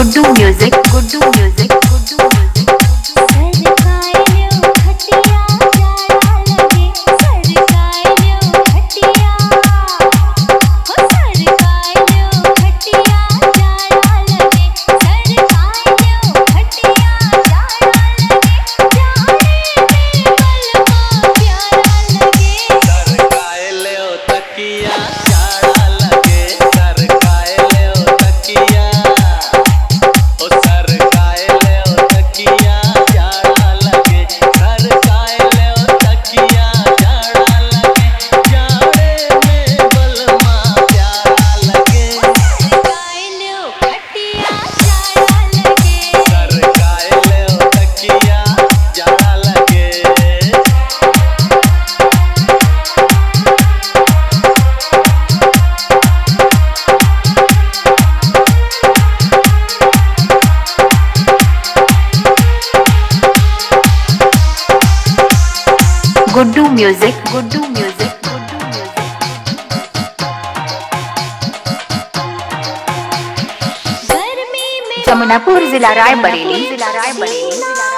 Guddu music, Guddu music, Guddu music. Guddu music, Guddu music, Guddu music. Jamunapur जिला रायबरेली, जिला Raebareli.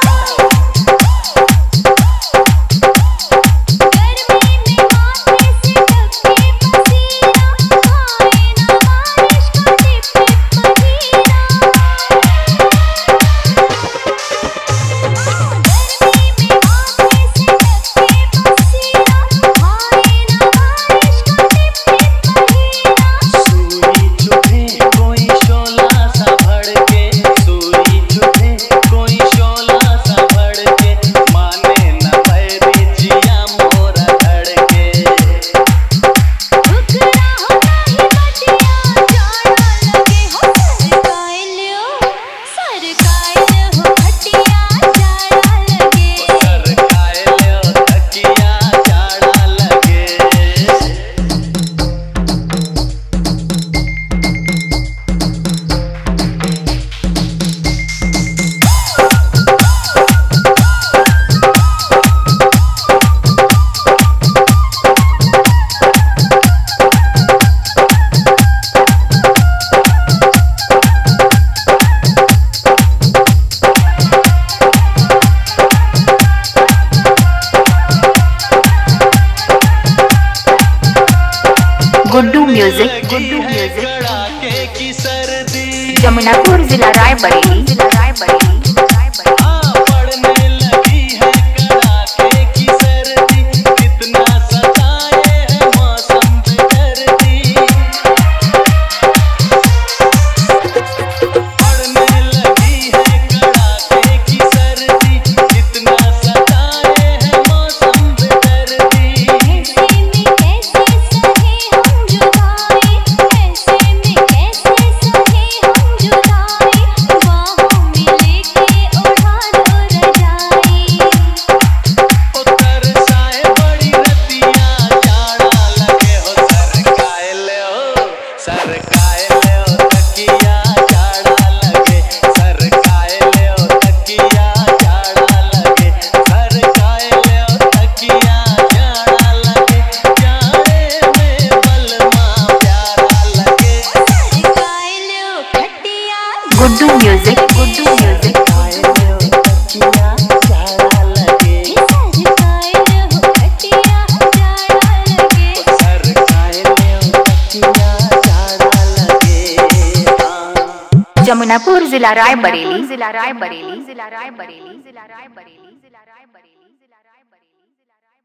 Guddu music, Guddu music. Jamunapur जिला रायबरेली, जिला रायबरेली। Guddu music, Guddu music. जमुनापुर जिला रायबरेली, जिला रायबरेली, जिला रायबरेली, जिला रायबरेली, जिला रायबरेली, जिला रायबरेली।